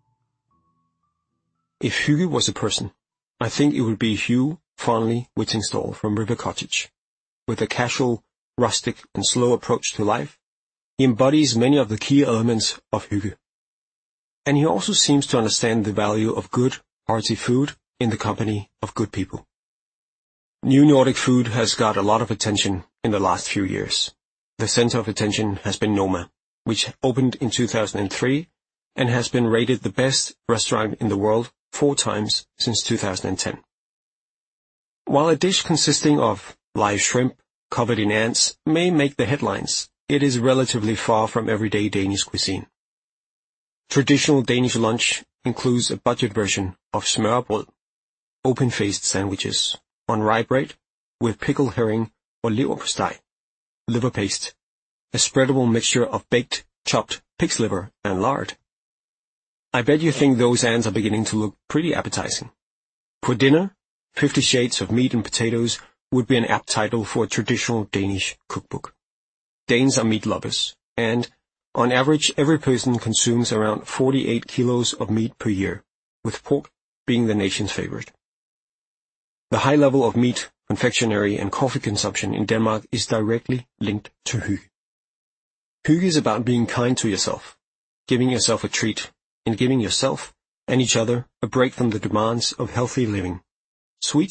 If hygge was a person, I think it would be Hugh Farnley Whittingstall from River Cottage. With a casual, rustic, and slow approach to life, he embodies many of the key elements of hygge. And he also seems to understand the value of good, hearty food in the company of good people. New Nordic food has got a lot of attention in the last few years. The center of attention has been Noma, which opened in two thousand three and has been rated the best restaurant in the world four times since two thousand ten. While a dish consisting of live shrimp covered in ants may make the headlines, it is relatively far from everyday Danish cuisine. Traditional Danish lunch includes a budget version of smørrebrød, open-faced sandwiches, on rye bread with pickled herring or leverpostej, liver paste, a spreadable mixture of baked, chopped pig's liver and lard. I bet you think those ants are beginning to look pretty appetizing. For dinner, Fifty Shades of Meat and Potatoes would be an apt title for a traditional Danish cookbook. Danes are meat lovers, and on average every person consumes around forty-eight kilos of meat per year, with pork being the nation's favorite. The high level of meat, confectionery and coffee consumption in Denmark is directly linked to hygge. Hygge is about being kind to yourself, giving yourself a treat, and giving yourself and each other a break from the demands of healthy living. Sweet